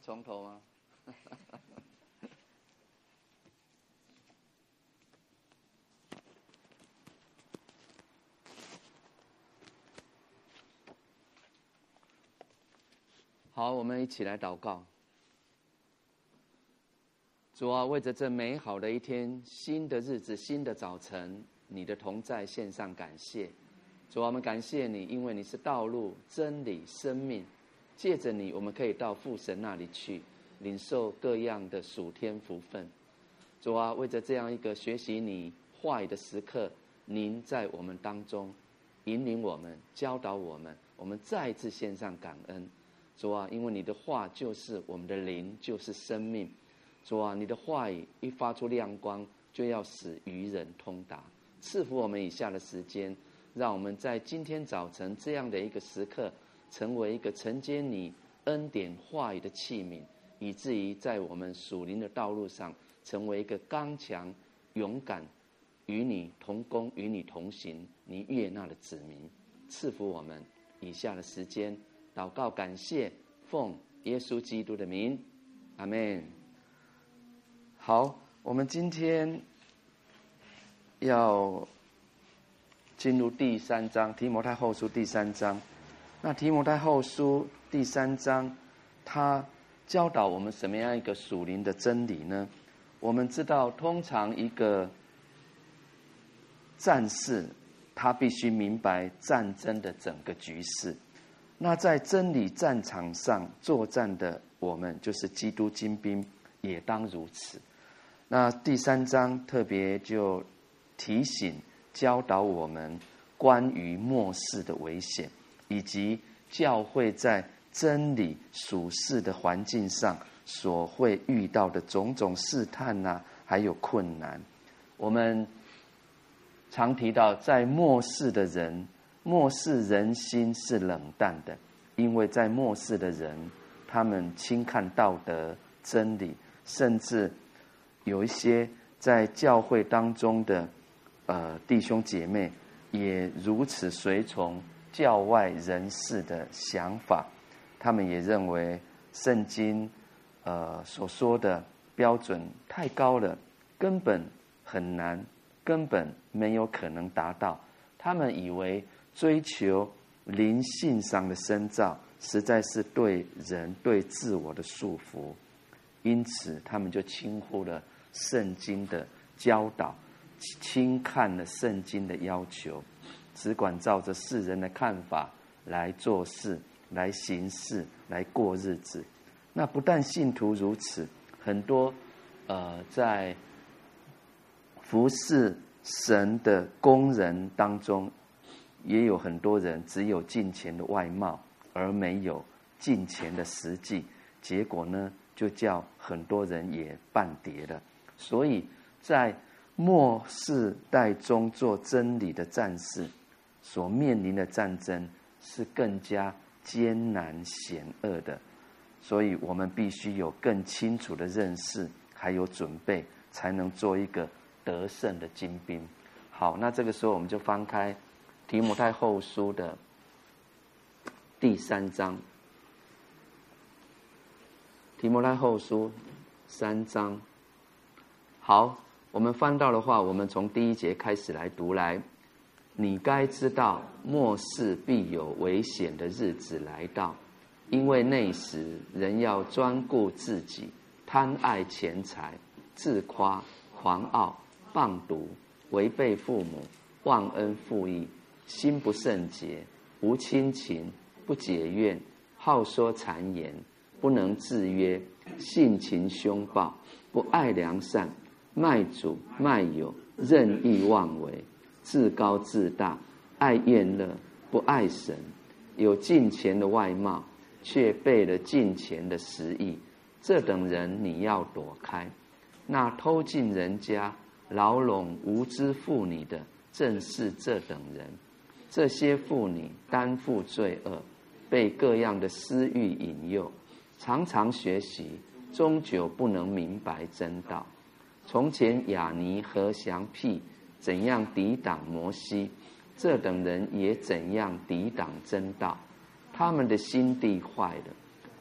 从头吗？好，我们一起来祷告。主啊，为着这美好的一天、新的日子、新的早晨，你的同在献上感谢。主啊，我们感谢你，因为你是道路、真理、生命。借着你，我们可以到父神那里去，领受各样的属天福分。主啊，为着这样一个学习你话语的时刻，您在我们当中引领我们、教导我们，我们再一次献上感恩。主啊，因为你的话就是我们的灵，就是生命。主啊，你的话语一发出亮光，就要使愚人通达。赐福我们以下的时间，让我们在今天早晨这样的一个时刻，成为一个承接你恩典话语的器皿，以至于在我们属灵的道路上，成为一个刚强、勇敢，与你同工、与你同行、你悦纳的子民。赐福我们以下的时间，祷告感谢，奉耶稣基督的名，阿们。好，我们今天要进入第3章，提摩太后书第3章。那提摩太后书第3章，它教导我们什么样一个属灵的真理呢？我们知道，通常一个战士，他必须明白战争的整个局势。那在真理战场上作战的我们，就是基督精兵，也当如此。那第3章特别就提醒、教导我们关于末世的危险，以及教会在真理属世的环境上所会遇到的种种试探啊，还有困难。我们常提到，在末世的人，末世人心是冷淡的，因为在末世的人，他们轻看道德、真理，甚至有一些在教会当中的弟兄姐妹，也如此随从教外人士的想法。他们也认为圣经所说的标准太高了，根本很难，根本没有可能达到。他们以为追求灵性上的深造，实在是对人、对自我的束缚，因此他们就轻忽了圣经的教导，轻看了圣经的要求，只管照着世人的看法来做事、来行事、来过日子。那不但信徒如此，很多在服侍神的工人当中，也有很多人只有敬虔的外貌，而没有敬虔的实际。结果呢，就叫很多人也半跌了。所以在末世代中做真理的战士所面临的战争是更加艰难险恶的，所以我们必须有更清楚的认识还有准备，才能做一个得胜的精兵。好，那这个时候我们就翻开提摩太后书的第3章。提摩太后书3章。好，我们翻到的话，我们从第1节开始来读来。你该知道，末世必有危险的日子来到，因为那时人要专顾自己，贪爱钱财，自夸、狂傲、谤毒，违背父母，忘恩负义，心不圣洁，无亲情，不解怨，好说谗言，不能制约，性情凶暴，不爱良善，卖主卖友，任意妄为，自高自大，爱厌乐，不爱神，有敬虔的外貌，却背了敬虔的实意。这等人你要躲开。那偷进人家、牢笼无知妇女的，正是这等人。这些妇女担负罪恶，被各样的私欲引诱，常常学习，终究不能明白真道。从前亚尼和降辟怎样抵挡摩西，这等人也怎样抵挡真道。他们的心地坏了，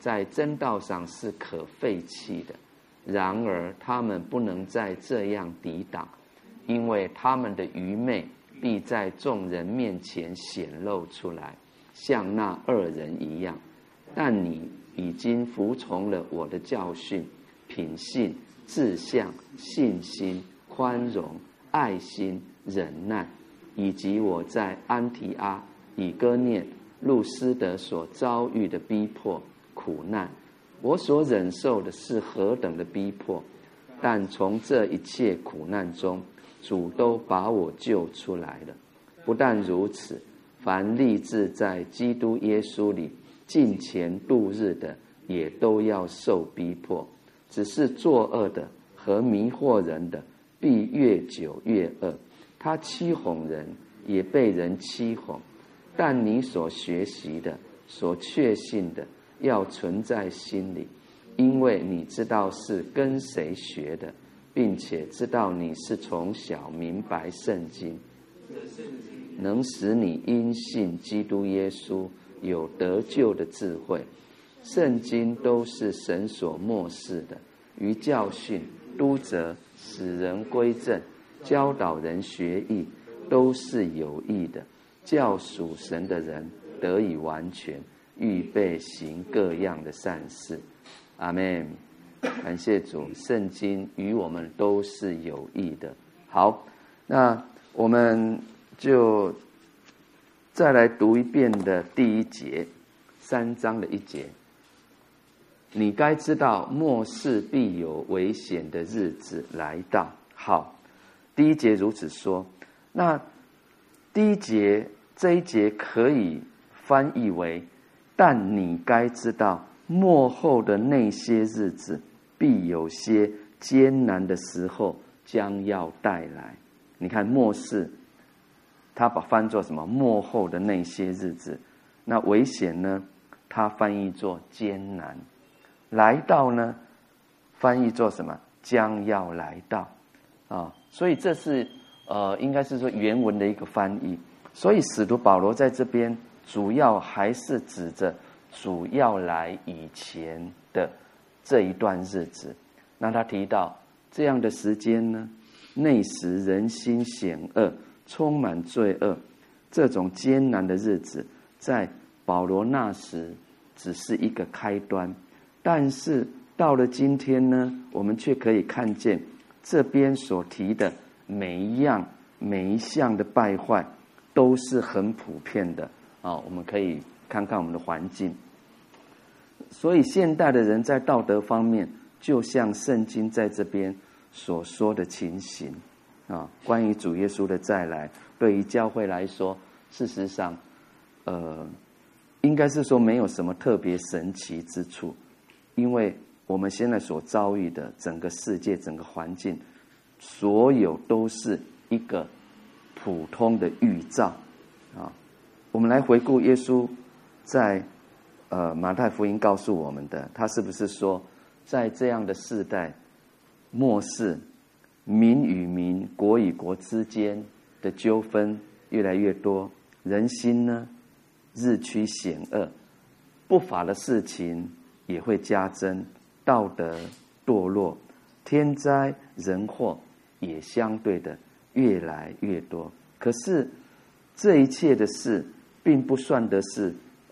在真道上是可废弃的。然而他们不能再这样抵挡，因为他们的愚昧必在众人面前显露出来，像那恶人一样。但你已经服从了我的教训、品性、志向、信心、宽容、爱心、忍耐，以及我在安提阿、以哥念、路斯德所遭遇的逼迫、苦难。我所忍受的是何等的逼迫，但从这一切苦难中，主都把我救出来了。不但如此，凡立志在基督耶稣里敬虔度日的，也都要受逼迫。只是作恶的和迷惑人的，必越久越恶。他欺哄人，也被人欺哄。但你所学习的，所确信的，要存在心里，因为你知道是跟谁学的，并且知道你是从小明白圣经，能使你因信基督耶稣有得救的智慧。圣经都是神所默示的，于教训、督责、使人归正、教导人学义，都是有益的，叫属神的人得以完全，预备行各样的善事。阿们。感谢主，圣经与我们都是有益的。好，那我们就再来读一遍的第一节，3章的1节。你该知道，末世必有危险的日子来到。好，第一节如此说。那第一节这一节可以翻译为：但你该知道，末后的那些日子，必有些艰难的时候将要带来。你看末世，他把翻作什么？末后的那些日子。那危险呢？他翻译作艰难。来到呢，翻译作什么？将要来到啊！所以这是应该是说原文的一个翻译。所以使徒保罗在这边主要还是指着主要来以前的这一段日子。那他提到这样的时间呢，内时人心险恶，充满罪恶，这种艰难的日子，在保罗那时只是一个开端。但是到了今天呢，我们却可以看见这边所提的每一项的败坏都是很普遍的啊。我们可以看看我们的环境。所以现代的人在道德方面，就像圣经在这边所说的情形啊，关于主耶稣的再来，对于教会来说，事实上应该是说没有什么特别神奇之处。因为我们现在所遭遇的整个世界、整个环境，所有都是一个普通的预兆啊。我们来回顾耶稣在马太福音告诉我们的，他是不是说，在这样的世代末世，民与民、国与国之间的纠纷越来越多，人心呢日趋险恶，不法的事情也会加增，道德堕落，天灾人祸也相对的越来越多。可是这一切的事并不算的是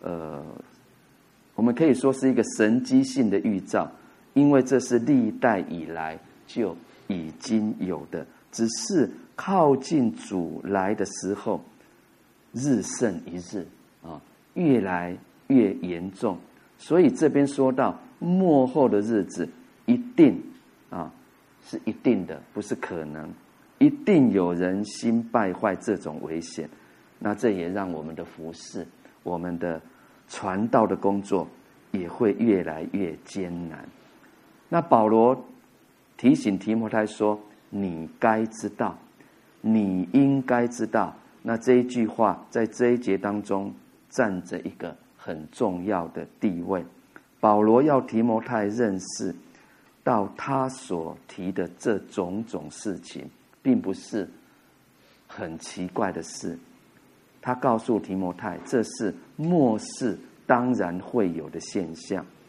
我们可以说是一个神迹性的预兆，因为这是历代以来就已经有的，只是靠近主来的时候日甚一日啊，越来越严重。所以这边说到末后的日子一定是一定的，不是可能，一定有人心败坏，这种危险。那这也让我们的服事、我们的传道的工作也会越来越艰难。那保罗提醒提摩太说，你该知道，你应该知道。那这一句话在这一节当中占着一个很重要的地位。保罗要提摩太认识到他所提的这种种事情并不是很奇怪的事，他告诉提摩太，这是末世当然会有的现象。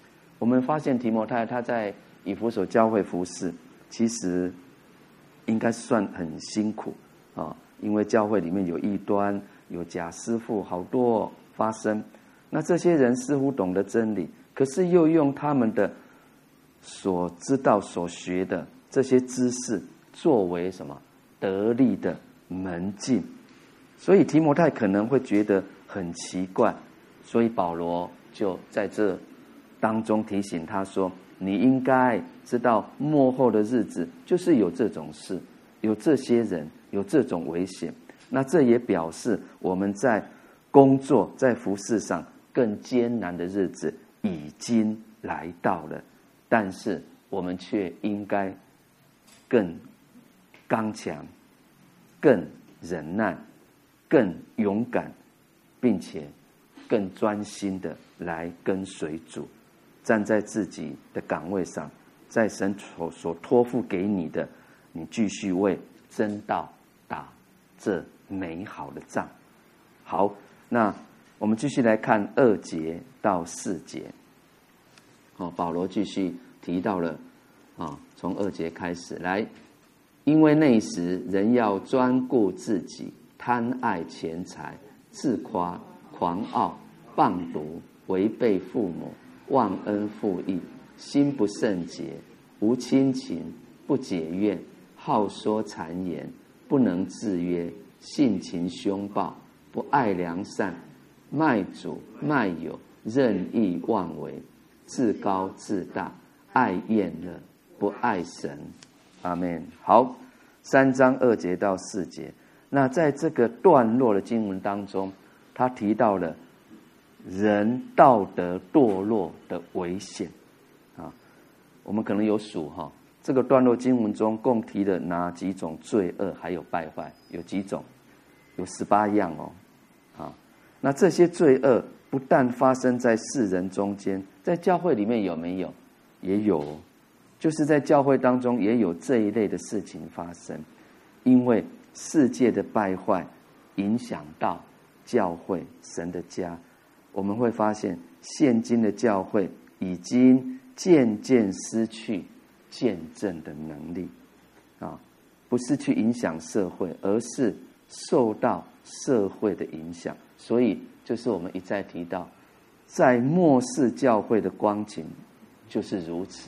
我们发现提摩太他在以弗所教会服侍，其实应该算很辛苦啊，因为教会里面有异端，有假师傅，好多发生。那这些人似乎懂得真理，可是又用他们的所知道、所学的这些知识，作为什么得力的门径。所以提摩太可能会觉得很奇怪，所以保罗就在这当中提醒他说，你应该知道末后的日子就是有这种事，有这些人，有这种危险。那这也表示我们在工作在服事上更艰难的日子已经来到了，但是我们却应该更刚强，更忍耐，更勇敢，并且更专心的来跟随主，站在自己的岗位上，在神所托付给你的，你继续为真道打这美好的仗。好，那我们继续来看2节到4节。保罗继续提到了从2节开始来，因为那时人要专顾自己，贪爱钱财，自夸，狂傲，谤毒，违背父母，忘恩负义，心不圣洁，无亲情，不解怨，好说谗言，不能制约，性情凶暴，不爱良善，卖主卖友，任意妄为，自高自大，爱厌乐，不爱神。阿们。好，3章2节到4节。那在这个段落的经文当中，他提到了人道德堕落的危险我们可能有数这个段落经文中共提了哪几种罪恶还有败坏，有几种，有18样那这些罪恶不但发生在世人中间，在教会里面有没有？也有，就是在教会当中也有这一类的事情发生。因为世界的败坏影响到教会神的家，我们会发现现今的教会已经渐渐失去见证的能力不是去影响社会，而是受到社会的影响。所以就是我们一再提到，在末世教会的光景就是如此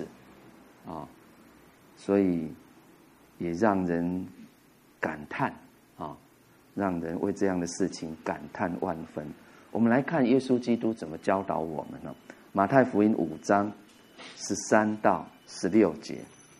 所以也让人感叹让人为这样的事情感叹万分。我们来看耶稣基督怎么教导我们马太福音5章13到16节。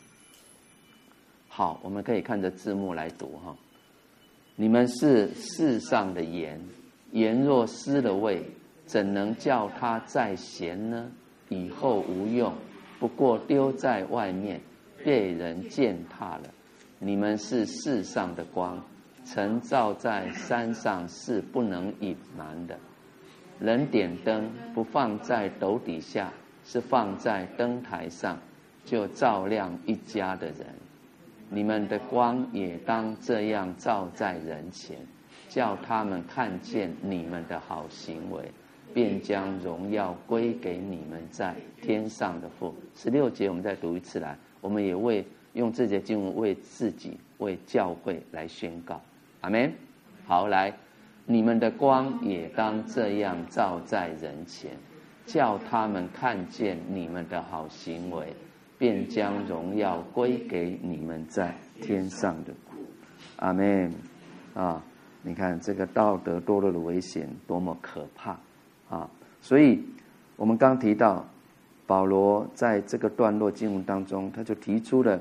好，我们可以看着字幕来读你们是世上的盐，盐若失了味，怎能叫它再咸呢？以后无用，不过丢在外面，被人践踏了。你们是世上的光，晨照在山上是不能隐瞒的。人点灯不放在斗底下，是放在灯台上，就照亮一家的人。你们的光也当这样照在人前，叫他们看见你们的好行为，便将荣耀归给你们在天上的父。16节我们再读一次来，我们也用这节经文为自己为教会来宣告。阿们。好，来，你们的光也当这样照在人前，叫他们看见你们的好行为，便将荣耀归给你们在天上的父。阿们。你看这个道德堕落的危险多么可怕所以我们刚提到保罗在这个段落经文当中，他就提出了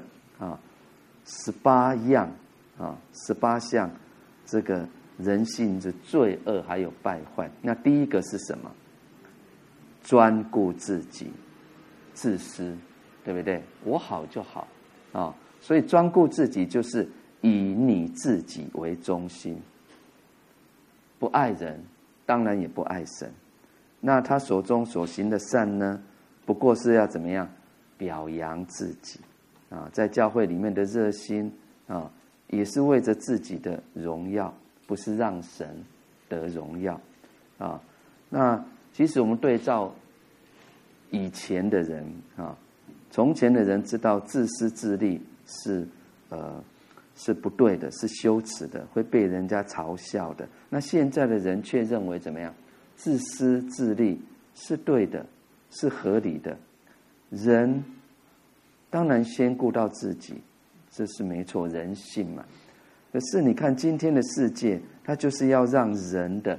18样18项这个人性的罪恶还有败坏。那第一个是什么？专顾自己，自私，对不对？我好就好所以专顾自己就是以你自己为中心，不爱人，当然也不爱神。那他手中所行的善呢，不过是要怎么样表扬自己在教会里面的热心也是为着自己的荣耀，不是让神得荣耀那其实我们对照以前的人啊，从前的人知道自私自利是不对的，是羞耻的，会被人家嘲笑的。那现在的人却认为怎么样？自私自利是对的，是合理的。人当然先顾到自己，这是没错，人性嘛。可是你看今天的世界，它就是要让人的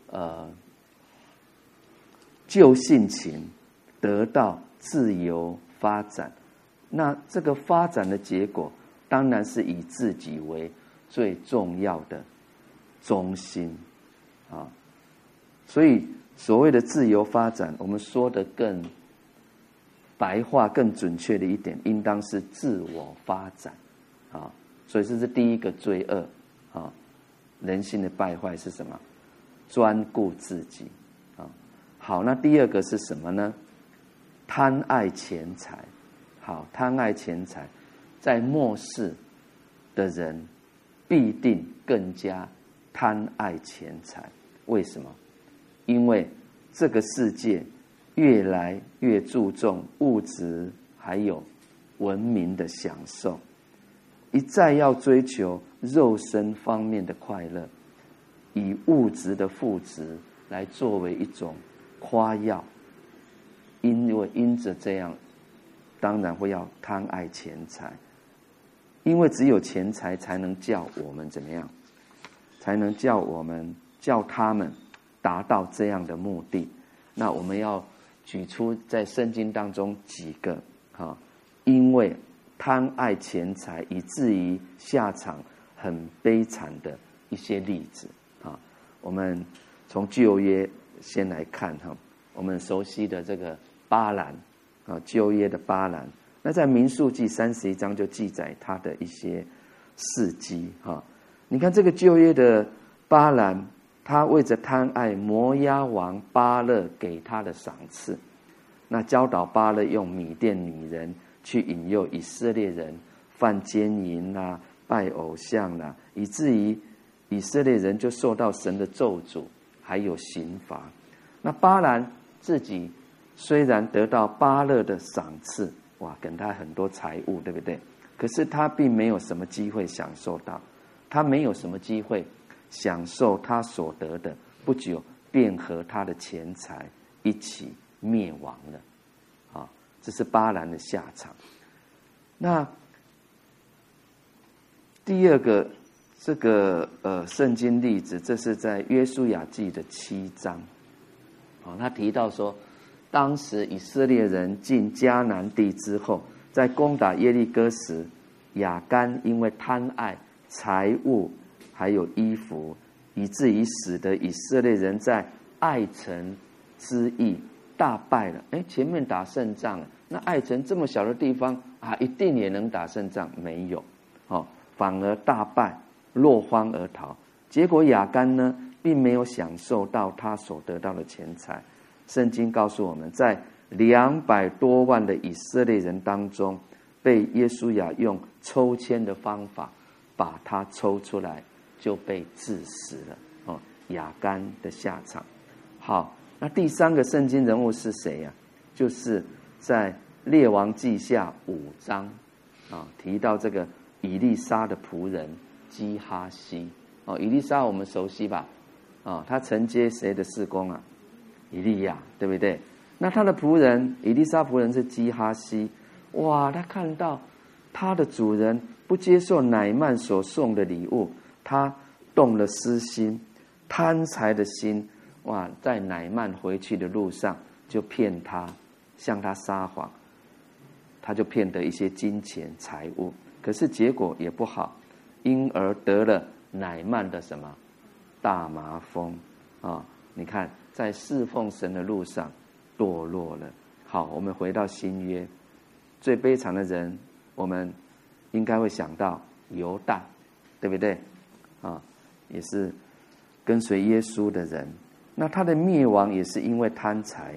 旧性情得到自由发展。那这个发展的结果，当然是以自己为最重要的中心啊。所以所谓的自由发展，我们说的更白话、更准确的一点，应当是自我发展啊。所以这是第一个罪恶啊，人性的败坏是什么？专顾自己啊。好，那第二个是什么呢？贪爱钱财。好，贪爱钱财，在末世的人必定更加贪爱钱财。为什么？因为这个世界越来越注重物质还有文明的享受，一再要追求肉身方面的快乐，以物质的富值来作为一种夸耀，因着这样，当然会要贪爱钱财，因为只有钱财才能叫我们怎么样，才能叫他们达到这样的目的。那我们要举出在圣经当中几个因为贪爱钱财以至于下场很悲惨的一些例子啊。我们从旧约先来看我们熟悉的这个巴兰啊，旧约的巴兰。那在民数记31章就记载他的一些事迹哈。你看这个旧约的巴兰，他为着贪爱摩押王巴勒给他的赏赐，那教导巴勒用米甸女人去引诱以色列人犯奸淫啦、拜偶像啦，以至于以色列人就受到神的咒诅还有刑罚。那巴兰自己虽然得到巴勒的赏赐，哇，给他很多财物，对不对？可是他并没有什么机会享受到，他没有什么机会享受他所得的，不久便和他的钱财一起灭亡了啊！这是巴兰的下场。那第二个这个圣经例子，这是在约书亚记的7章他提到说，当时以色列人进迦南地之后，在攻打耶利哥时，亚干因为贪爱财物还有衣服，以至于使得以色列人在爱城之役大败了。前面打胜仗了，那爱城这么小的地方一定也能打胜仗？没有反而大败，落荒而逃。结果亚干呢，并没有享受到他所得到的钱财。圣经告诉我们，在200多万的以色列人当中，被约书亚用抽签的方法把他抽出来，就被治死了亚干的下场。好，那第三个圣经人物是谁呀？就是在列王记下5章提到这个以利沙的仆人基哈西以利沙我们熟悉吧他承接谁的事工啊？以利亚，对不对？那他的仆人以利沙仆人是基哈西，哇，他看到他的主人不接受乃縵所送的礼物，他动了私心，贪财的心，哇，在乃縵回去的路上就骗他，向他撒谎，他就骗得一些金钱财物，可是结果也不好，因而得了乃縵的什么大麻风你看在侍奉神的路上堕落了。好，我们回到新约，最悲惨的人，我们应该会想到犹大，对不对也是跟随耶稣的人。那他的灭亡也是因为贪财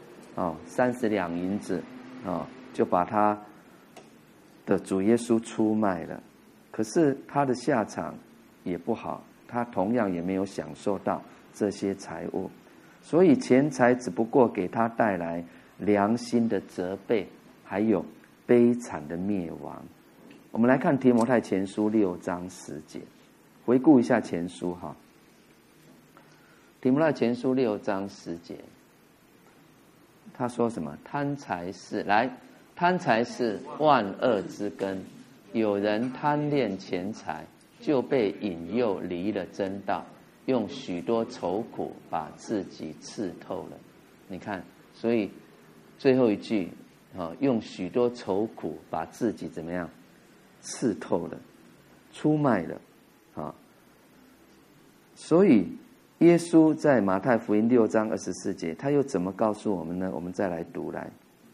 30两银子就把他的主耶稣出卖了。可是他的下场也不好，他同样也没有享受到这些财物。所以钱财只不过给他带来良心的责备，还有悲惨的灭亡。我们来看提摩太前书6章10节，回顾一下前书哈。提摩太前书6章10节，他说什么？贪财是万恶之根，有人贪恋钱财，就被引诱离了真道，用许多愁苦把自己刺透了。你看，所以最后一句用许多愁苦把自己怎么样刺透了，出卖了所以耶稣在马太福音6章24节，他又怎么告诉我们呢？我们再来读来。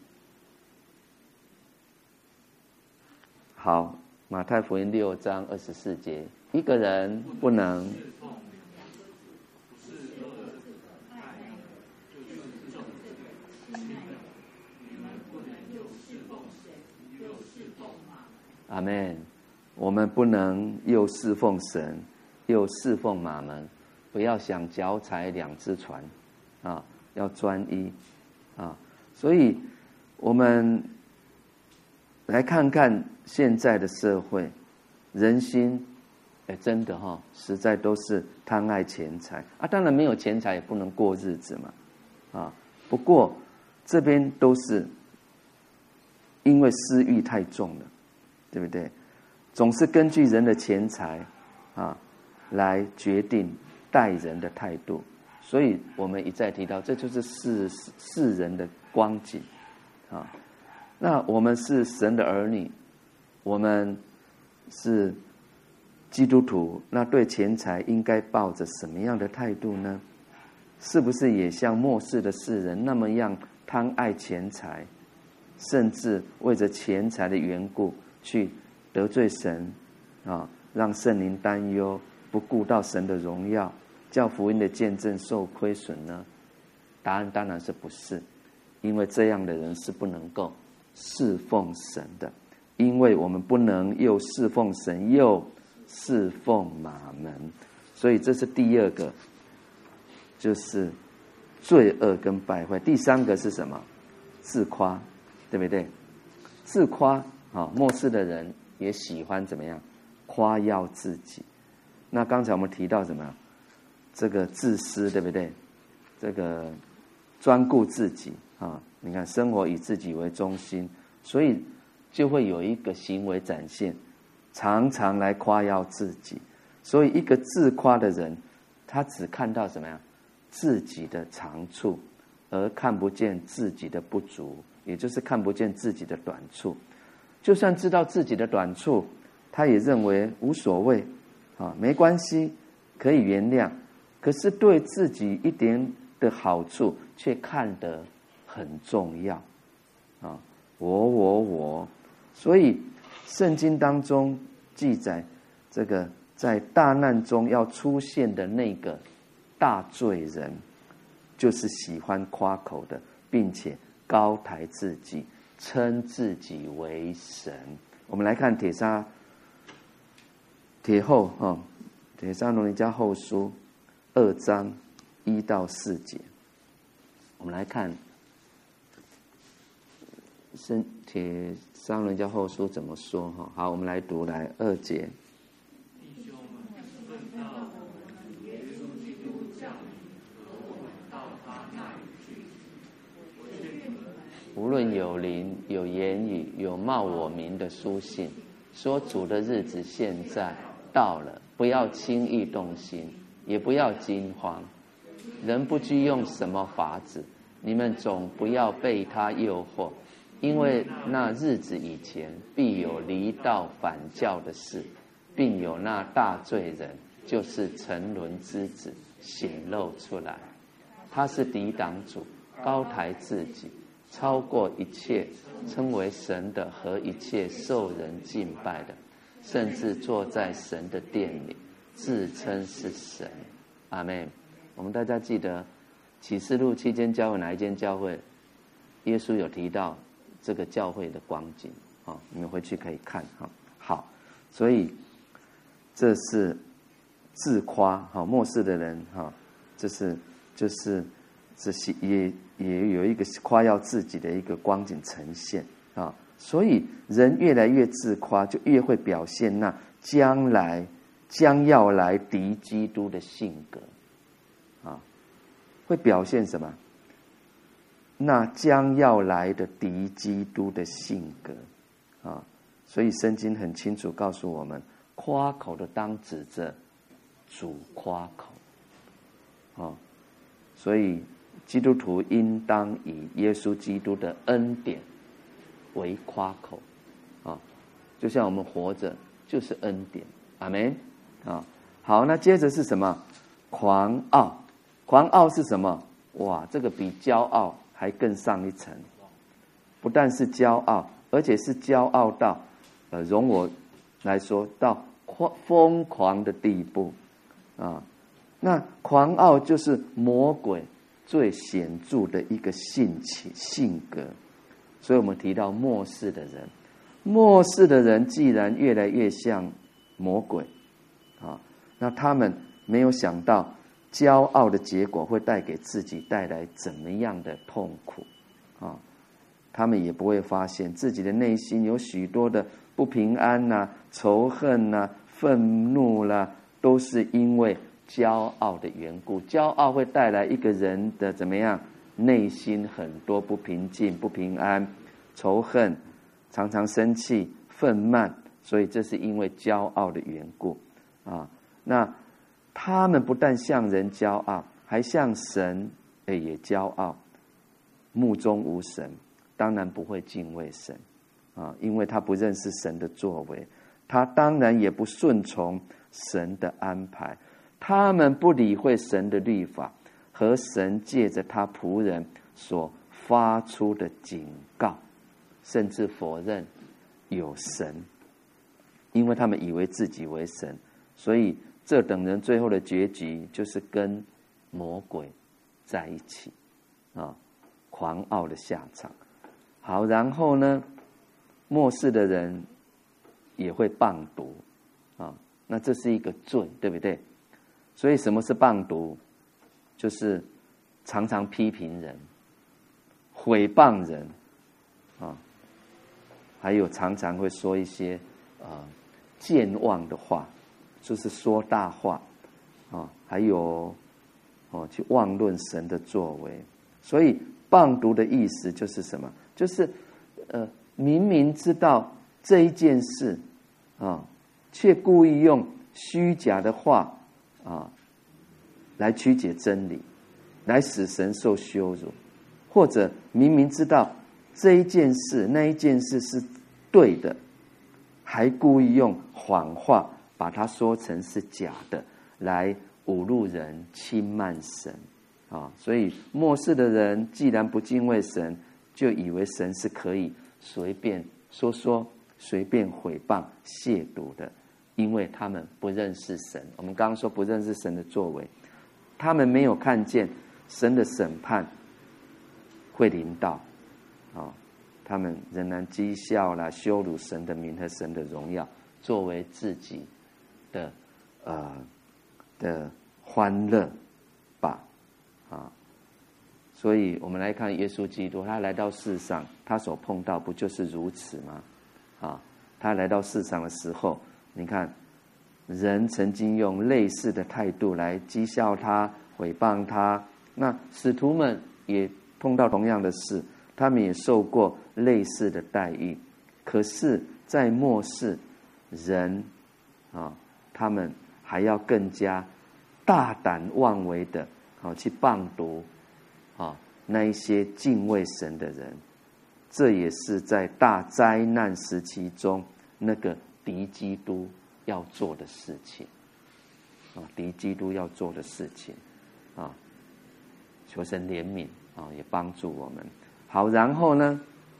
好，马太福音6章24节，一个人不能阿们，我们不能又侍奉神又侍奉马门，不要想脚踩两只船要专一所以我们来看看现在的社会人心真的实在都是贪爱钱财当然没有钱财也不能过日子嘛不过这边都是因为私欲太重了，对不对？总是根据人的钱财来决定待人的态度，所以我们一再提到，这就是世人的光景那我们是神的儿女，我们是基督徒，那对钱财应该抱着什么样的态度呢？是不是也像末世的世人那么样贪爱钱财，甚至为着钱财的缘故去得罪神让圣灵担忧，不顾到神的荣耀，叫福音的见证受亏损呢？答案当然是不是，因为这样的人是不能够侍奉神的，因为我们不能又侍奉神又侍奉马门，所以这是第二个，就是罪恶跟败坏。第三个是什么？自夸，对不对？自夸末世的人也喜欢怎么样？夸耀自己。那刚才我们提到什么？这个自私，对不对？这个专顾自己你看生活以自己为中心，所以就会有一个行为展现，常常来夸耀自己。所以一个自夸的人，他只看到什么呀？自己的长处，而看不见自己的不足，也就是看不见自己的短处。就算知道自己的短处，他也认为无所谓没关系，可以原谅。可是对自己一点的好处却看得很重要我。所以圣经当中记载，这个在大难中要出现的那个大罪人，就是喜欢夸口的，并且高抬自己，称自己为神。我们来看帖撒罗尼迦后书2章1到4节。我们来看帖撒罗尼迦后书怎么说好，我们来读来2节。无论有灵、有言语、有冒我名的书信，说主的日子现在到了，不要轻易动心，也不要惊慌。人不拘用什么法子，你们总不要被他诱惑，因为那日子以前必有离道反教的事，并有那大罪人，就是沉沦之子显露出来。他是抵挡主，高抬自己，超过一切称为神的和一切受人敬拜的，甚至坐在神的殿里，自称是神。阿们。我们大家记得启示录7间教会哪一间教会耶稣有提到这个教会的光景你们回去可以看好，所以这是自夸末世的人就是也也有一个夸耀自己的一个光景呈现啊。所以人越来越自夸，就越会表现那将要来敌基督的性格啊，会表现什么？那将要来的敌基督的性格啊。所以圣经很清楚告诉我们，夸口的当指着主夸口啊。所以基督徒应当以耶稣基督的恩典为夸口啊，就像我们活着就是恩典，阿们啊。好，那接着是什么？狂傲。狂傲是什么？哇，这个比骄傲还更上一层。不但是骄傲，而且是骄傲到容我来说到疯狂的地步啊。那狂傲就是魔鬼最显著的一个性格。所以我们提到末世的人，末世的人既然越来越像魔鬼啊，那他们没有想到骄傲的结果会给自己带来怎么样的痛苦啊。他们也不会发现自己的内心有许多的不平安啊、仇恨啊、愤怒啦，都是因为骄傲的缘故。骄傲会带来一个人的怎么样？内心很多不平静、不平安、仇恨，常常生气、愤慢，所以这是因为骄傲的缘故啊。那他们不但向人骄傲，还向神也骄傲，目中无神，当然不会敬畏神啊，因为他不认识神的作为，他当然也不顺从神的安排，他们不理会神的律法和神借着他仆人所发出的警告，甚至否认有神，因为他们以为自己为神，所以这等人最后的结局就是跟魔鬼在一起啊，狂傲的下场。好，然后呢，末世的人也会谤读啊，那这是一个罪，对不对？所以什么是谤读？就是常常批评人、毁谤人啊，还有常常会说一些健忘的话，就是说大话啊，还有去妄论神的作为。所以谤读的意思就是什么？就是明明知道这一件事啊，却故意用虚假的话啊来曲解真理，来使神受羞辱，或者明明知道这一件事那一件事是对的，还故意用谎话把它说成是假的，来侮辱人、轻慢神啊。所以末世的人既然不敬畏神，就以为神是可以随便说、随便毁谤、亵渎的，因为他们不认识神。我们刚刚说不认识神的作为，他们没有看见神的审判会临到啊，他们仍然讥笑啦、羞辱神的名和神的荣耀，作为自己的欢乐吧啊。所以我们来看耶稣基督，他来到世上，他所碰到不就是如此吗？啊，他来到世上的时候，你看人曾经用类似的态度来讥笑他、毁谤他，那使徒们也碰到同样的事，他们也受过类似的待遇。可是在末世，人啊，他们还要更加大胆妄为的去谤读那一些敬畏神的人。这也是在大灾难时期中那个敌基督要做的事情敌基督要做的事情求神怜悯也帮助我们。好，然后呢，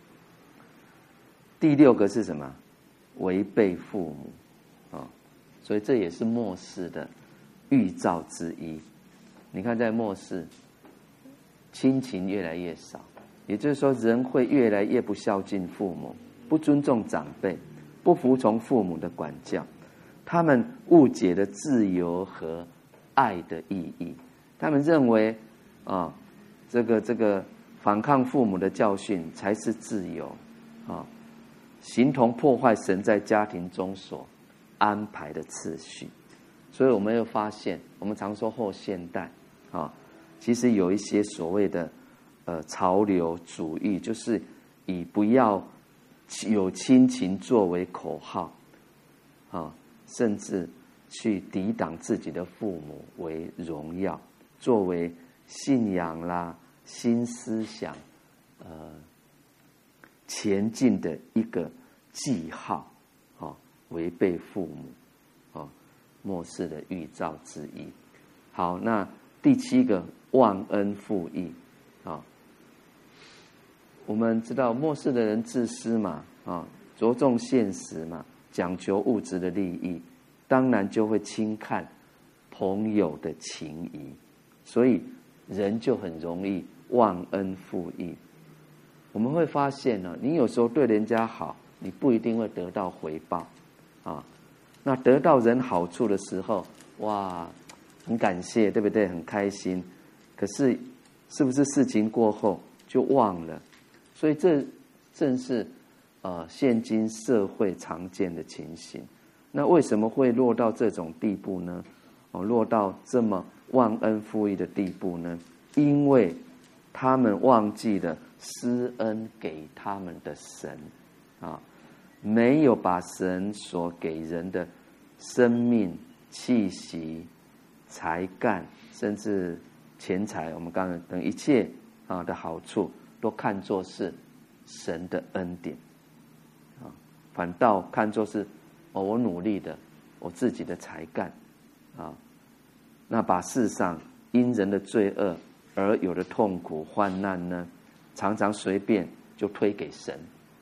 第6个是什么？违背父母所以这也是末世的预兆之一。你看在末世，亲情越来越少，也就是说人会越来越不孝敬父母，不尊重长辈，不服从父母的管教，他们误解了自由和爱的意义。他们认为这个反抗父母的教训才是自由啊，形同破坏神在家庭中所安排的次序。所以我们又发现，我们常说后现代啊，其实有一些所谓的潮流主义，就是以不要有亲情作为口号啊，甚至去抵挡自己的父母为荣耀，作为信仰啦、新思想前进的一个记号啊，违背父母啊，末世的预兆之一。好，那第7个忘恩负义啊，我们知道末世的人自私嘛啊，着重现实嘛，讲求物质的利益，当然就会轻看朋友的情谊，所以人就很容易忘恩负义。我们会发现呢，你有时候对人家好，你不一定会得到回报啊。那得到人好处的时候，哇，很感谢，对不对？很开心。可是，是不是事情过后就忘了？所以这正是现今社会常见的情形。那为什么会落到这种地步呢？落到这么忘恩负义的地步呢？因为他们忘记了施恩给他们的神啊，没有把神所给人的生命、气息、才干，甚至钱财，我们刚才等一切的好处，都看作是神的恩典啊，反倒看作是我努力的，我自己的才干啊，那把世上因人的罪恶而有的痛苦患难呢，常常随便就推给神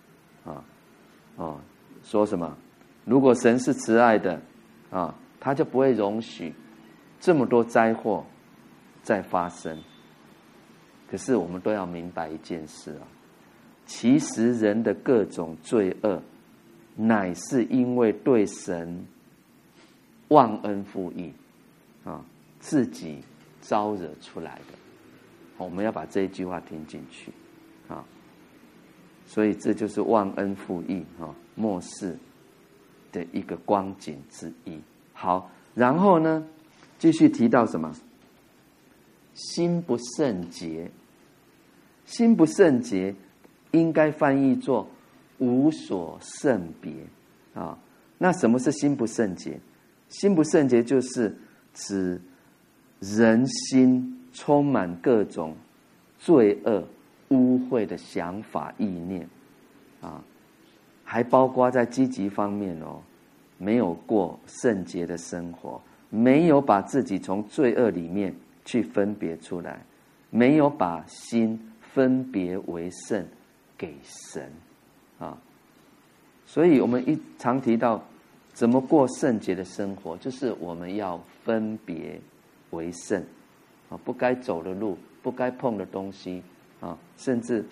说什么？如果神是慈爱的啊，他就不会容许这么多灾祸再发生。可是我们都要明白一件事啊，其实人的各种罪恶，乃是因为对神忘恩负义啊，自己招惹出来的。我们要把这一句话听进去啊，所以这就是忘恩负义啊，末世的一个光景之一。好，然后呢，继续提到什么？心不圣洁。心不圣洁应该翻译作无所圣别啊。那什么是心不圣洁？心不圣洁就是指人心充满各种罪恶污秽的想法意念啊，还包括在积极方面没有过圣洁的生活，没有把自己从罪恶里面去分别出来，没有把心分别为圣给神啊。所以我们常提到怎么过圣洁的生活，就是我们要分别为圣啊，不该走的路，不该碰的东西啊，甚至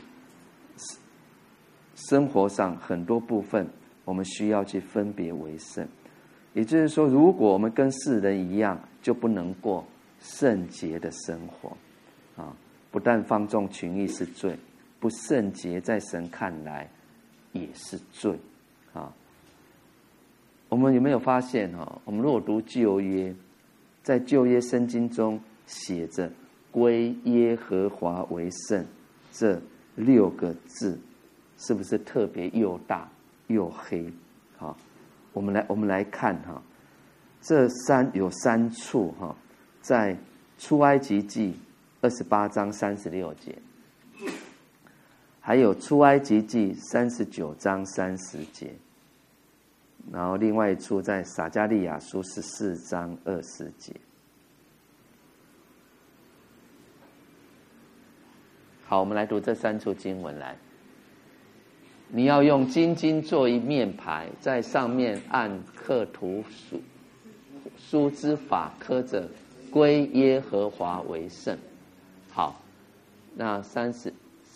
生活上很多部分我们需要去分别为圣。也就是说，如果我们跟世人一样，就不能过圣洁的生活啊。不但放纵群义是罪，不圣洁在神看来也是罪啊。我们有没有发现我们如果读旧约，在旧约圣经中写着归耶和华为圣这6个字，是不是特别又大又黑？好，我们来看这有3处在出埃及记28章36节，还有出埃及记39章30节，然后另外一处在撒迦利亚书14章20节。好，我们来读这3处经文来。你要用金金做一面牌，在上面按刻图书之法刻着归耶和华为圣。好，那39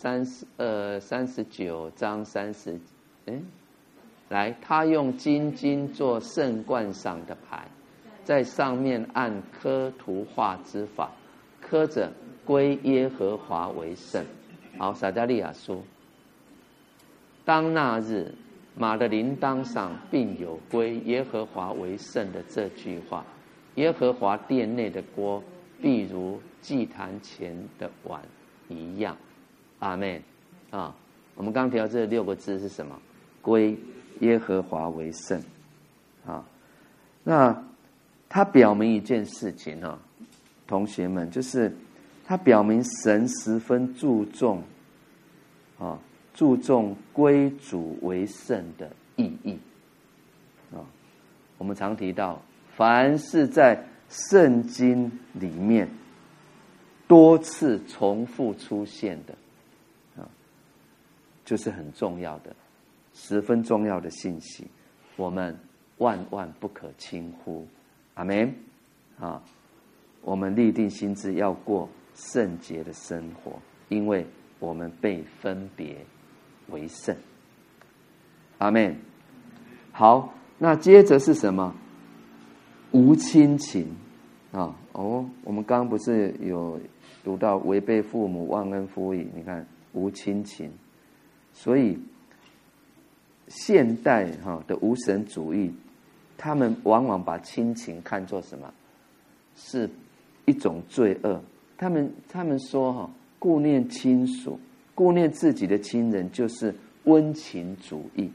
章30，来，他用金金做圣冠上的牌，在上面按刻图画之法刻着归耶和华为圣。 好，撒迦利亚书，当那日，马的铃铛上并有归耶和华为圣的这句话。耶和华殿内的锅，必如祭坛前的碗一样。阿们。啊，我们刚刚提到这6个字是什么？归耶和华为圣。啊，那它表明一件事情啊，同学们，就是它表明神十分注重归主为圣的意义。我们常提到，凡是在圣经里面多次重复出现的就是很重要的，十分重要的信息，我们万万不可轻忽。阿们。我们立定心志要过圣洁的生活，因为我们被分别为圣。阿们。好，那接着是什么？无亲情我们刚刚不是有读到违背父母忘恩负义，你看无亲情。所以现代的无神主义，他们往往把亲情看作什么？是一种罪恶。他们说顾念亲属，顾念自己的亲人就是温情主义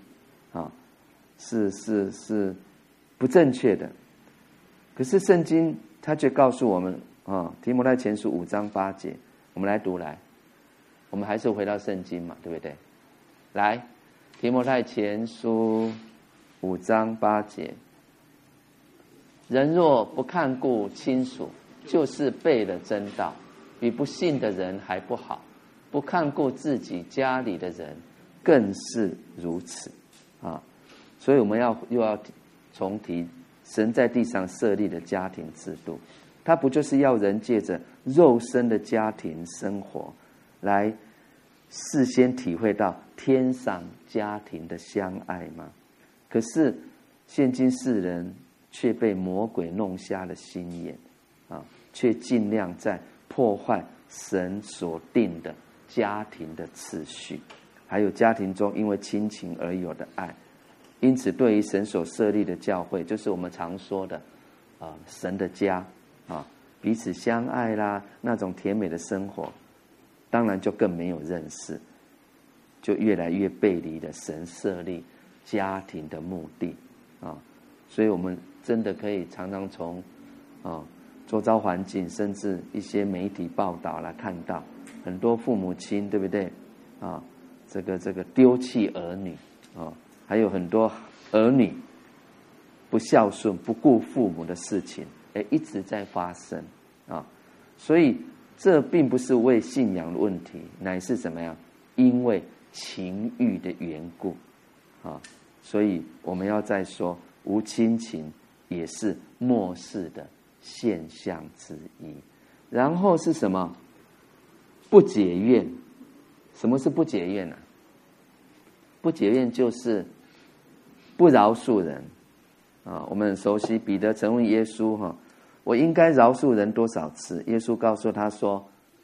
是不正确的。可是圣经他却告诉我们提摩太前书5章8节，我们来读来，我们还是回到圣经嘛，对不对？来，提摩太前书5章8节，人若不看顾亲属，就是背了真道，比不信的人还不好。不看顾自己家里的人，更是如此所以我们又要重提神在地上设立的家庭制度，它不就是要人借着肉身的家庭生活，来事先体会到天上家庭的相爱吗？可是现今世人却被魔鬼弄瞎了心眼却尽量在破坏神所定的家庭的次序，还有家庭中因为亲情而有的爱。因此对于神所设立的教会，就是我们常说的神的家彼此相爱啦，那种甜美的生活，当然就更没有认识，就越来越背离了神设立家庭的目的所以我们真的可以常常从周遭环境，甚至一些媒体报道来看到很多父母亲，对不对这个丢弃儿女还有很多儿女不孝顺、不顾父母的事情一直在发生所以这并不是为信仰的问题，乃是怎么样？因为情欲的缘故所以我们要再说，无亲情也是末世的现象之一。然后是什么？不解怨。什么是不解怨不解怨就是不饶恕人我们很熟悉，彼得曾问耶稣我应该饶恕人多少次？耶稣告诉他说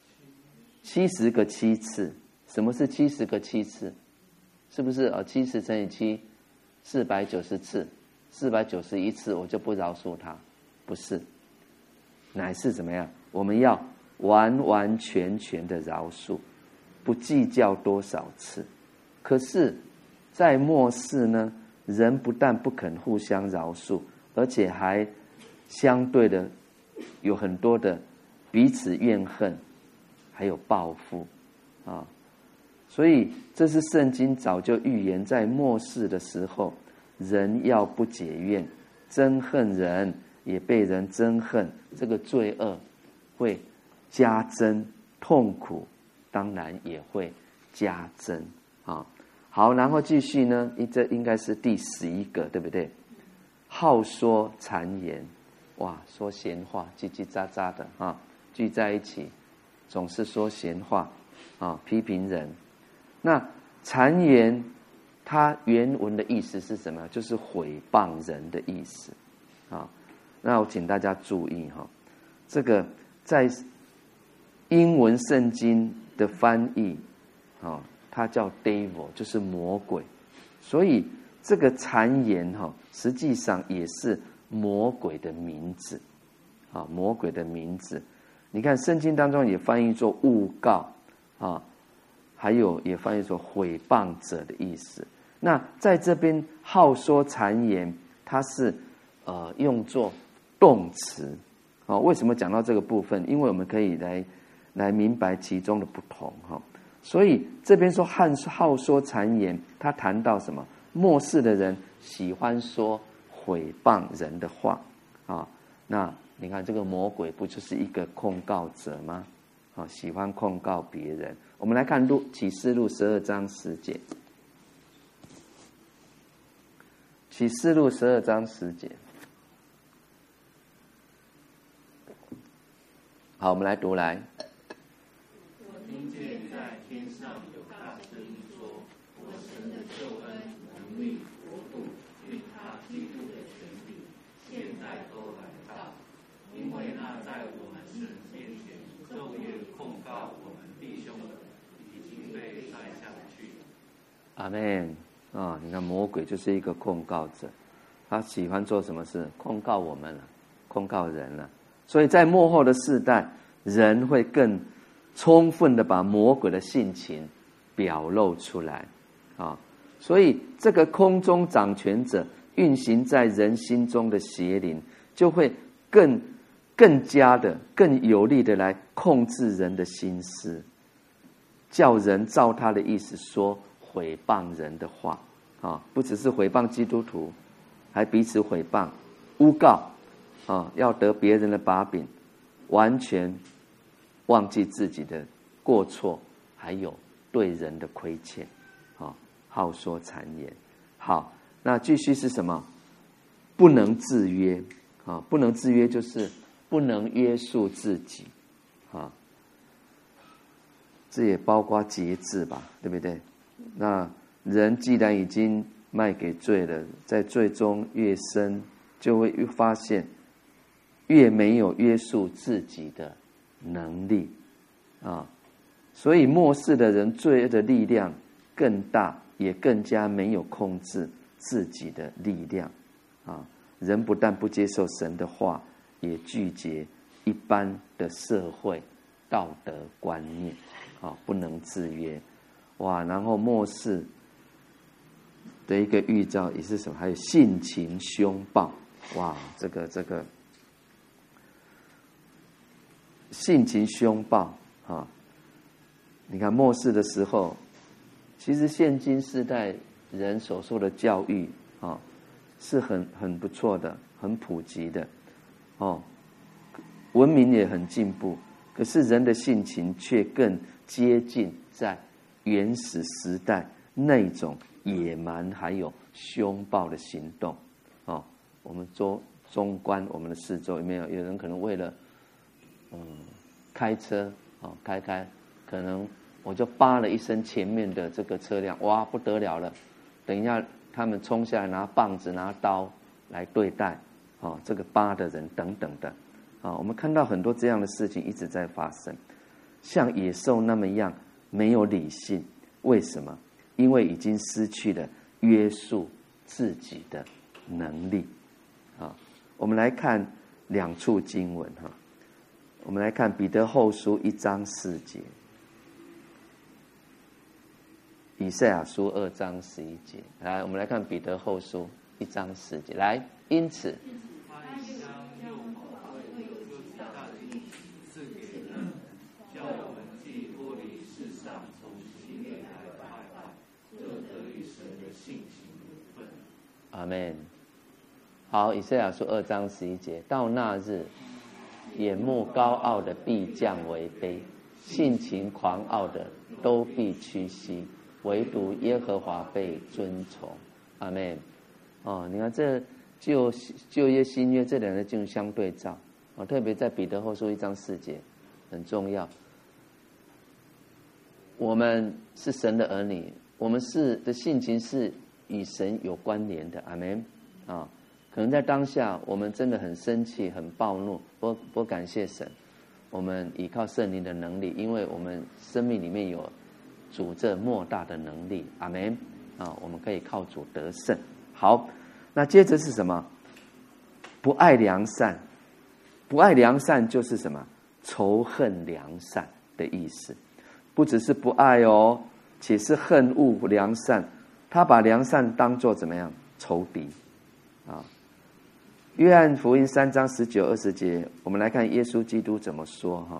70个7次。什么是70个7次？是不是70乘以7 490次，491次我就不饶恕他？不是，乃是怎么样？我们要完完全全的饶恕，不计较多少次。可是在末世呢，人不但不肯互相饶恕，而且还相对的有很多的彼此怨恨，还有报复所以这是圣经早就预言，在末世的时候，人要不解怨，憎恨人，也被人憎恨，这个罪恶会加增，痛苦当然也会加增好，然后继续呢，这应该是第11个，对不对？好说谗言，说闲话，叽叽喳喳的聚在一起总是说闲话批评人。那谗言它原文的意思是什么？就是毁谤人的意思那我请大家注意这个在英文圣经的翻译它叫 devil， 就是魔鬼。所以这个谗言实际上也是魔鬼的名字魔鬼的名字。你看圣经当中也翻译作诬告还有也翻译作毁谤者的意思。那在这边好说谗言，它是用作动词为什么讲到这个部分？因为我们可以来明白其中的不同所以这边说好说谗言，他谈到什么？末世的人喜欢说毁谤人的话那你看这个魔鬼不就是一个控告者吗？喜欢控告别人。我们来看启示录12章10节。启示录12章10节。好，我们来读来。 我听见在天上有大声音说：我神的救恩、能力、国度与他基督的权柄，现在都来到，因为那在我们神面前昼夜控告我们弟兄的，已经被带下去。 阿们你看魔鬼就是一个控告者，他喜欢做什么事？控告我们了，控告人了。所以在末后的世代，人会更充分的把魔鬼的性情表露出来所以这个空中掌权者运行在人心中的邪灵，就会更加的更有力的来控制人的心思，叫人照他的意思说毁谤人的话不只是毁谤基督徒，还彼此毁谤诬告要得别人的把柄，完全忘记自己的过错，还有对人的亏欠好说谗言。好，那继续是什么？不能制约不能制约就是不能约束自己这也包括节制吧，对不对？那人既然已经卖给罪了，在罪中越深，就会越发现越没有约束自己的能力所以末世的人罪恶的力量更大，也更加没有控制自己的力量人不但不接受神的话，也拒绝一般的社会道德观念不能制约然后末世的一个预兆也是什么？还有性情凶暴这个性情凶暴你看末世的时候，其实现今世代人所受的教育是很不错的，很普及的文明也很进步，可是人的性情却更接近在原始时代那种野蛮还有凶暴的行动我们纵观我们的四周，有没有人可能为了开车开可能我就扒了一身前面的这个车辆，不得了了，等一下他们冲下来拿棒子拿刀来对待这个扒的人等等的我们看到很多这样的事情一直在发生，像野兽那么样没有理性。为什么？因为已经失去了约束自己的能力我们来看2处经文我们来看彼得后书1章4节，以赛亚书2章11节。来，我们来看彼得后书1章4节。来，因此阿们。好，以赛亚书2章11节，到那日，眼目高傲的必降为卑，性情狂傲的都必屈膝，唯独耶和华被尊崇。阿们。你看这旧约新约这两个经文相对照特别在彼得后书1章4节很重要。我们是神的儿女，我们的性情是与神有关联的。阿们。可能在当下我们真的很生气很暴怒，不感谢神，我们依靠圣灵的能力，因为我们生命里面主这莫大的能力。阿们啊，我们可以靠主得胜。好，那接着是什么？不爱良善。不爱良善就是什么？仇恨良善的意思。不只是不爱哦，且是恨恶良善。他把良善当作怎么样？仇敌啊。约翰福音3章19、20节，我们来看耶稣基督怎么说哈。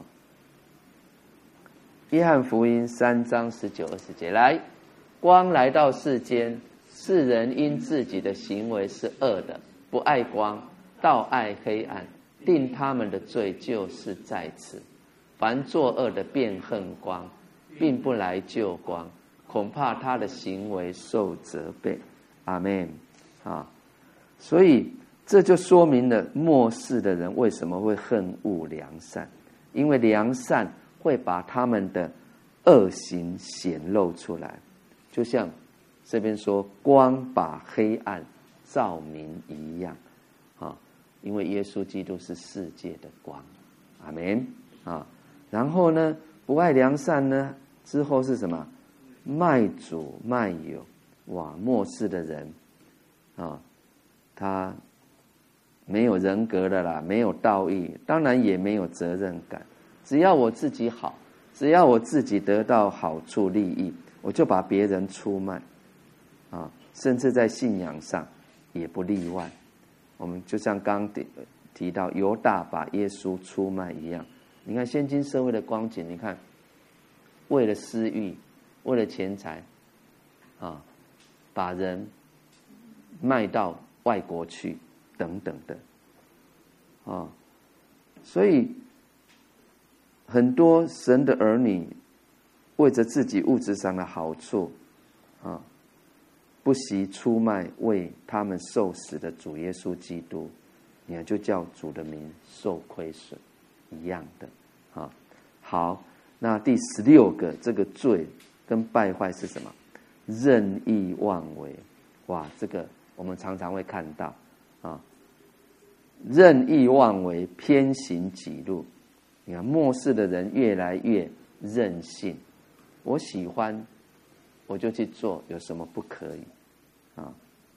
约翰福音3章19、20节，来，光来到世间，世人因自己的行为是恶的，不爱光，倒爱黑暗，定他们的罪就是在此。凡作恶的便恨光，并不来救光，恐怕他的行为受责备。阿们啊！所以这就说明了末世的人为什么会恨恶良善，因为良善会把他们的恶行显露出来，就像这边说光把黑暗照明一样啊，因为耶稣基督是世界的光。阿们啊！然后呢，不爱良善呢，之后是什么？卖主卖友。哇，末世的人啊，他没有人格的啦，没有道义，当然也没有责任感。只要我自己好，只要我自己得到好处利益，我就把别人出卖啊，甚至在信仰上也不例外。我们就像刚提到犹大把耶稣出卖一样。你看现今社会的光景，你看为了私欲，为了钱财啊，把人卖到外国去等等的啊，所以很多神的儿女为着自己物质上的好处啊，不惜出卖为他们受死的主耶稣基督，你看就叫主的名受亏损一样的啊。好，那第16个这个罪跟败坏是什么？任意妄为。哇，这个我们常常会看到啊，任意妄为，偏行己路。你看末世的人越来越任性，我喜欢我就去做，有什么不可以啊？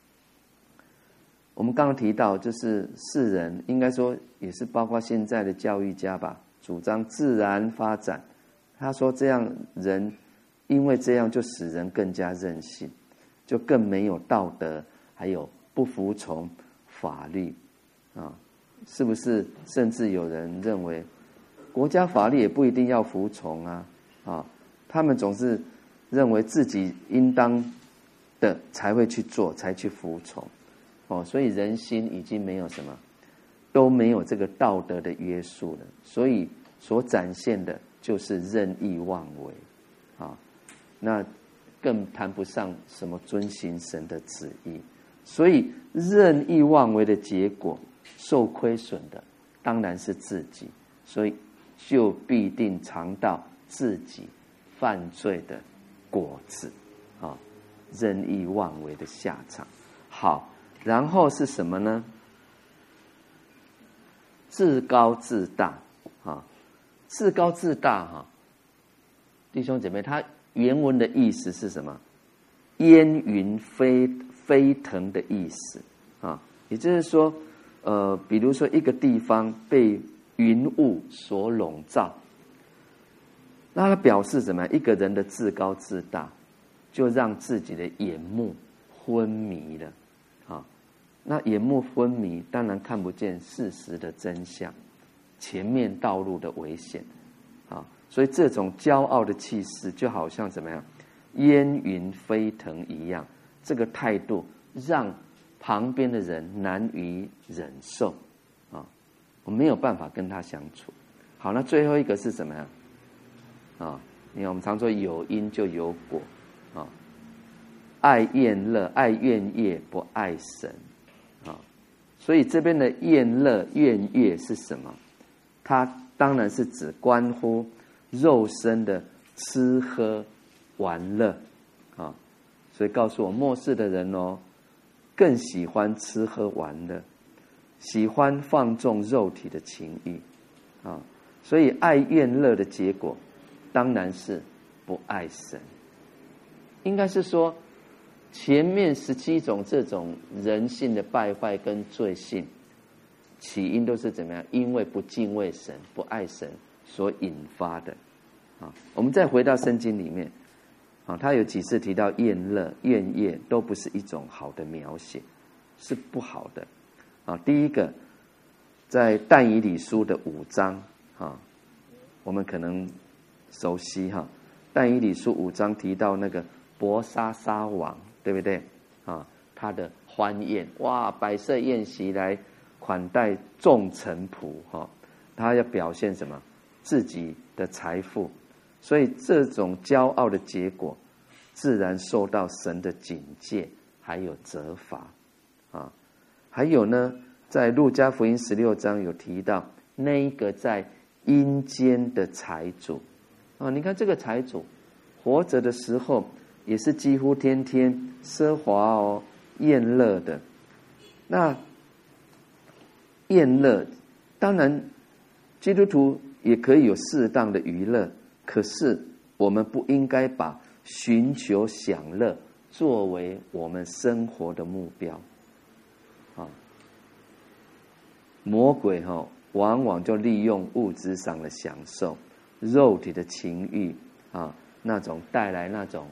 我们刚刚提到，就是世人应该说也是包括现在的教育家吧，主张自然发展。他说这样人因为这样就使人更加任性，就更没有道德，还有不服从法律啊，是不是？甚至有人认为国家法律也不一定要服从啊，他们总是认为自己应当的才会去做，才去服从哦，所以人心已经没有什么，都没有这个道德的约束了，所以所展现的就是任意妄为啊，那更谈不上什么遵行神的旨意。所以任意妄为的结果，受亏损的当然是自己，所以就必定尝到自己犯罪的果子啊，任意妄为的下场。好，然后是什么呢？自高自大啊，自高自大哈，弟兄姐妹，他原文的意思是什么？烟云飞腾的意思啊，也就是说，比如说一个地方被云雾所笼罩，那它表示什么？一个人的自高自大，就让自己的眼目昏迷了啊。那眼目昏迷，当然看不见事实的真相，前面道路的危险啊。所以这种骄傲的气势，就好像怎么样？烟云飞腾一样，这个态度让旁边的人难以忍受啊，我没有办法跟他相处。好，那最后一个是什么呀？啊，你看我们常说有因就有果啊，爱厌乐，爱怨业，不爱神啊。所以这边的厌乐怨业是什么？它当然是指关乎肉身的吃喝玩乐啊，所以告诉我末世的人哦，更喜欢吃喝玩乐，喜欢放纵肉体的情欲啊，所以爱怨乐的结果当然是不爱神应该是说前面17种这种人性的败坏跟罪性，起因都是怎么样？因为不敬畏神、不爱神所引发的。我们再回到圣经里面，他有几次提到厌乐、厌业，都不是一种好的描写，是不好的。第一个，在但以理书的5章，我们可能熟悉但以理书5章提到那个伯沙撒王，对不对？他的欢宴，哇，摆设宴席来款待众臣仆，他要表现什么？自己的财富。所以这种骄傲的结果，自然受到神的警戒，还有责罚。还有呢，在路加福音16章有提到那一个在阴间的财主。你看这个财主活着的时候，也是几乎天天奢华宴乐的。那宴乐，当然基督徒也可以有适当的娱乐，可是我们不应该把寻求享乐作为我们生活的目标。魔鬼往往就利用物质上的享受、肉体的情欲那种带来那种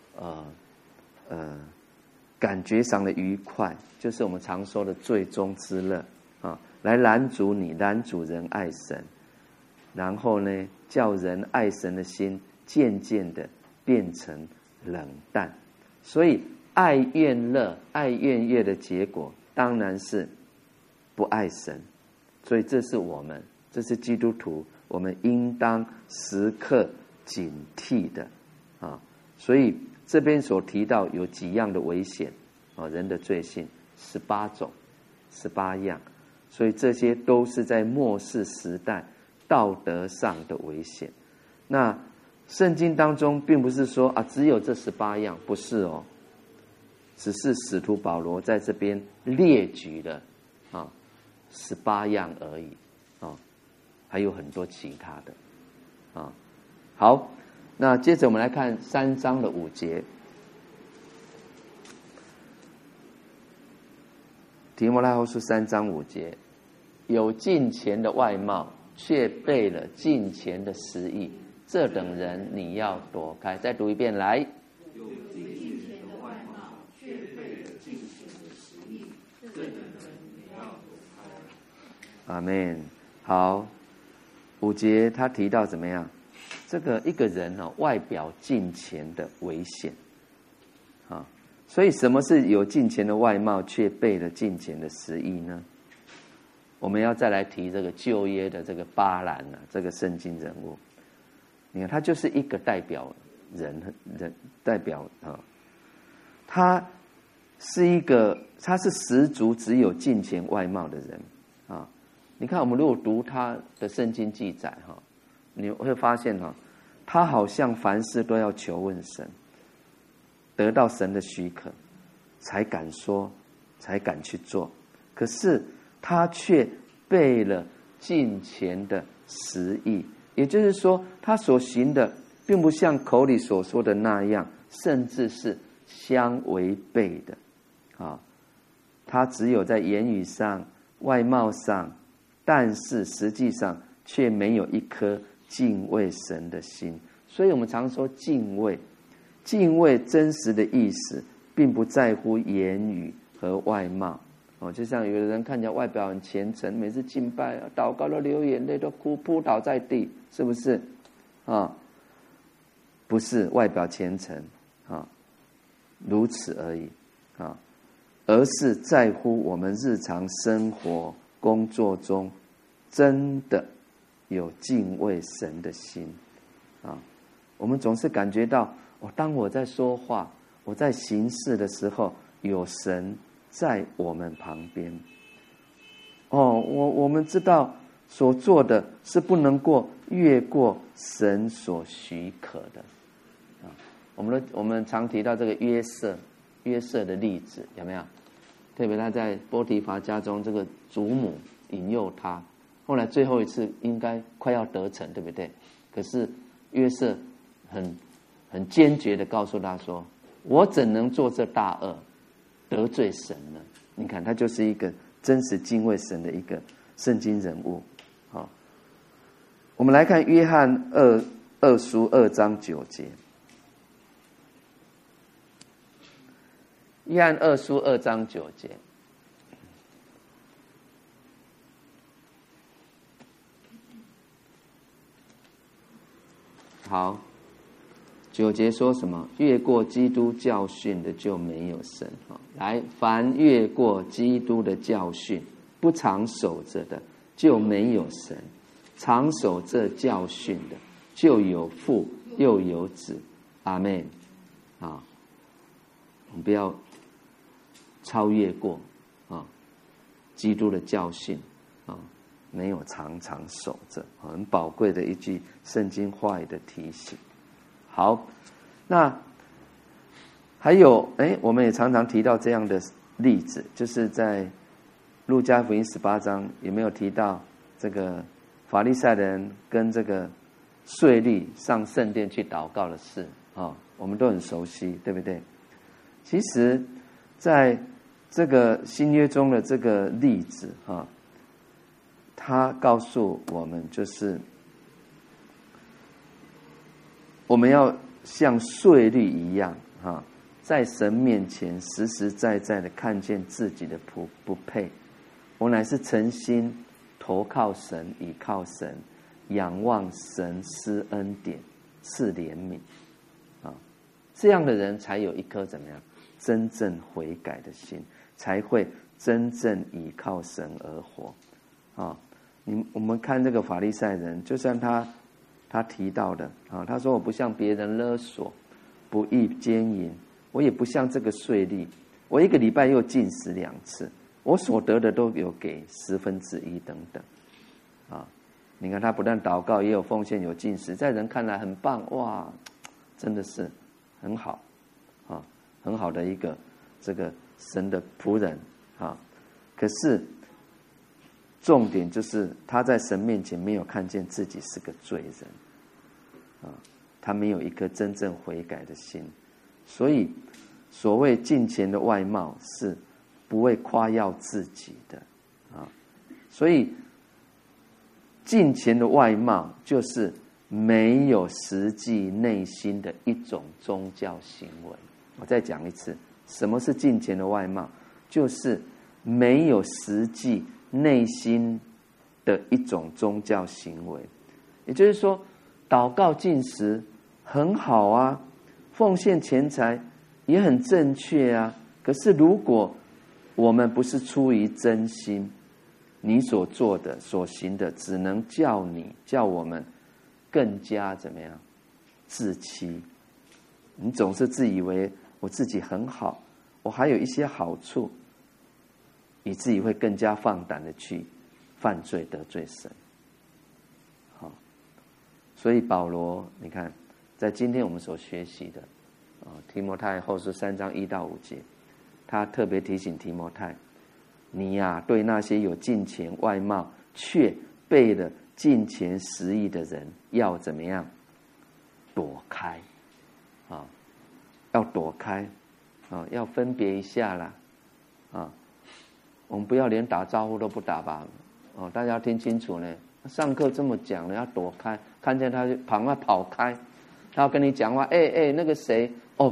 感觉上的愉快，就是我们常说的最终之乐来拦阻你，拦阻人爱神，然后呢，叫人爱神的心渐渐的变成冷淡。所以爱怨乐、爱怨业的结果，当然是不爱神。所以这是基督徒，我们应当时刻警惕的所以这边所提到有几样的危险人的罪性18种18样，所以这些都是在末世时代道德上的危险。那圣经当中并不是说只有这18样，不是只是使徒保罗在这边列举了18样而已还有很多其他的好，那接着我们来看3章的5节。提摩太后书3章5节，有敬虔的外貌，却背了敬虔的实意，这等人你要躲开。再读一遍来。 有敬虔的外貌，却背了敬虔的实意，这等人你要躲开。 阿们。好，5节他提到怎么样？这个一个人外表敬虔的危险所以什么是有敬虔的外貌却背了敬虔的实意呢？我们要再来提这个旧约的这个巴兰这个圣经人物。你看他就是一个代表人代表他是十足只有敬虔外貌的人你看我们如果读他的圣经记载你会发现他好像凡事都要求问神，得到神的许可才敢说，才敢去做。可是他却背了敬虔的实意，也就是说他所行的并不像口里所说的那样，甚至是相违背的他只有在言语上、外貌上，但是实际上却没有一颗敬畏神的心。所以我们常说敬畏真实的意思并不在乎言语和外貌就像有的人看起来外表很虔诚，每次敬拜祷告都流眼泪，都扑倒在地，是不是不是外表虔诚如此而已而是在乎我们日常生活工作中真的有敬畏神的心我们总是感觉到当我在说话，我在行事的时候，有神在我们旁边我们知道所做的是不能越过神所许可的我们常提到这个约瑟的例子，有没有？特别他在波提乏家中，这个祖母引诱他，后来最后一次应该快要得逞，对不对？可是约瑟很坚决的告诉他说我怎能做这大恶，得罪神呢？你看，他就是一个真实敬畏神的一个圣经人物。好，我们来看约翰二书2章9节。约翰2书2章9节。好，9节说什么？越过基督教训的就没有神。来，凡越过基督的教训不常守着的就没有神，常守这教训的就有父又有子。阿们。啊，我们不要超越过基督的教训没有常常守着，很宝贵的一句圣经话语的提醒。好，那还有我们也常常提到这样的例子，就是在路加福音18章有没有提到这个法利赛人跟这个税吏上圣殿去祷告的事我们都很熟悉，对不对？其实在这个新约中的这个例子他告诉我们，就是我们要像税吏一样在神面前实实在在的看见自己的不配，我乃是诚心投靠神，倚靠神，仰望神施恩典，赐怜悯这样的人才有一颗怎么样真正悔改的心，才会真正倚靠神而活我们看这个法利赛人，就像他提到的他说我不像别人勒索，不义奸淫，我也不像这个税吏，我一个礼拜又禁食2次，我所得的都有给1/10等等你看他不但祷告，也有奉献，有禁食，在人看来很棒，哇，真的是很好很好的一个这个神的仆人可是重点就是他在神面前没有看见自己是个罪人他没有一颗真正悔改的心，所以所谓敬虔的外貌是不会夸耀自己的所以敬虔的外貌就是没有实际内心的一种宗教行为。我再讲一次，什么是敬虔的外貌？就是没有实际内心的一种宗教行为。也就是说，祷告禁食很好啊，奉献钱财也很正确啊，可是如果我们不是出于真心，你所做的所行的只能叫我们更加怎么样自欺。你总是自以为我自己很好，我还有一些好处，以至于会更加放胆的去犯罪得罪神所以保罗你看在今天我们所学习的提摩太后书3章1到5节，他特别提醒提摩太，你对那些有敬虔外貌却背了敬虔实意的人要怎么样躲开要躲开要分别一下啦我们不要连打招呼都不打吧大家要听清楚呢，上课这么讲了，要躲开，看见他就跑开，他要跟你讲话那个谁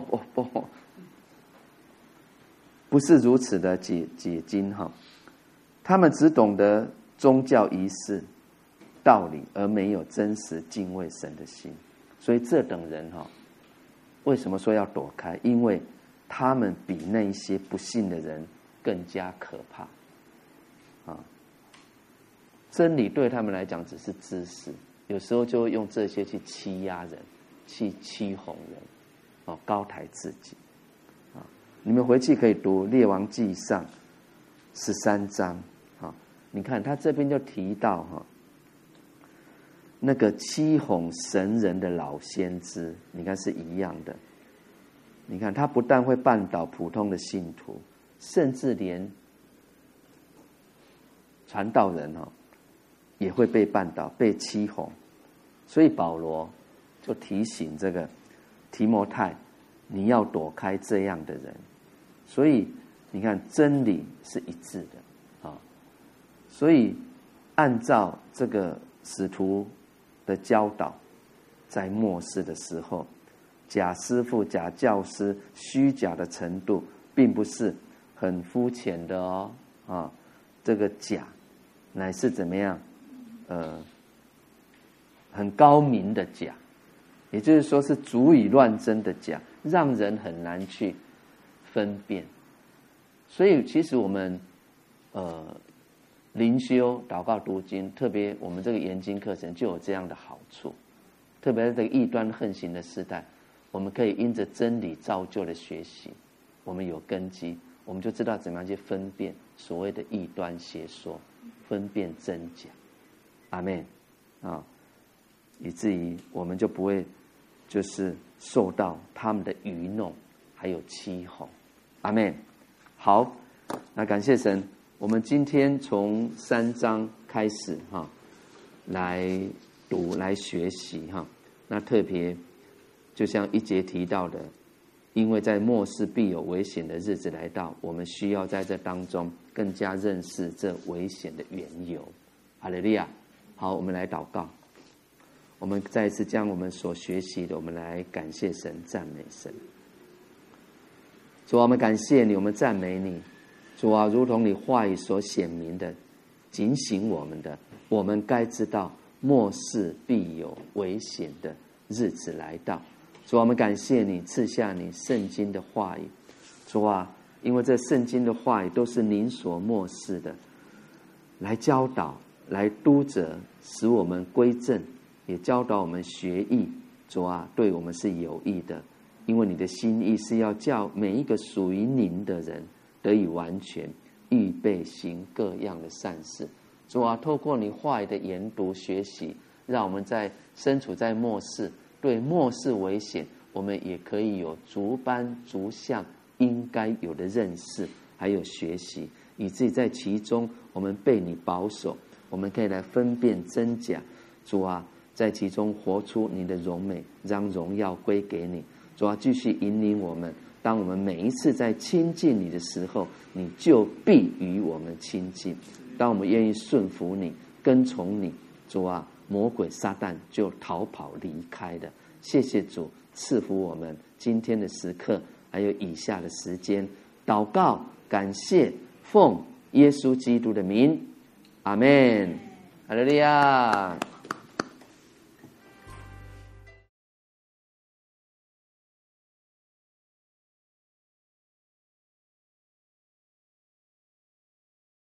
不是如此的解经他们只懂得宗教仪式道理，而没有真实敬畏神的心。所以这等人为什么说要躲开？因为他们比那些不信的人更加可怕真理对他们来讲只是知识，有时候就会用这些去欺压人，去欺哄人高抬自己你们回去可以读列王纪上13章你看他这边就提到那个欺哄神人的老先知，你看是一样的。你看他不但会绊倒普通的信徒，甚至连传道人也会被绊倒，被欺哄。所以保罗就提醒这个提摩太你要躲开这样的人。所以你看，真理是一致的啊。所以按照这个使徒的教导，在末世的时候，假师傅、假教师、虚假的程度，并不是很肤浅的哦啊。这个假，乃是怎么样？很高明的假，也就是说是足以乱真的假，让人很难去分辨。所以其实我们灵修、祷告、读经，特别我们这个研经课程就有这样的好处。特别在这个异端横行的时代，我们可以因着真理造就的学习，我们有根基，我们就知道怎么样去分辨所谓的异端邪说，分辨真假。阿们啊，以至于我们就不会就是受到他们的愚弄还有欺哄。阿们。好，那感谢神，我们今天从3章开始哈，来读来学习哈。那特别就像1节提到的，因为在末世必有危险的日子来到，我们需要在这当中更加认识这危险的缘由。哈利路亚。好，我们来祷告。我们再一次将我们所学习的，我们来感谢神、赞美神。主啊，我们感谢你，我们赞美你。主啊，如同你话语所显明的，警醒我们的，我们该知道末世必有危险的日子来到。主啊，我们感谢你赐下你圣经的话语。主啊，因为这圣经的话语都是您所默示的，来教导、来督责，使我们归正，也教导我们学艺。主啊，对我们是有益的，因为你的心意是要叫每一个属于您的人得以完全，预备行各样的善事。主啊，透过你话语的研读学习，让我们在身处在末世，对末世危险，我们也可以有逐斑逐项应该有的认识，还有学习，以至于在其中我们被你保守，我们可以来分辨真假。主啊，在其中活出你的荣美，让荣耀归给你。主啊，继续引领我们，当我们每一次在亲近你的时候，你就必与我们亲近。当我们愿意顺服你、跟从你，主啊，魔鬼撒旦就逃跑离开的。谢谢主赐福我们今天的时刻，还有以下的时间，祷告感谢，奉耶稣基督的名，阿们。哈利路亚。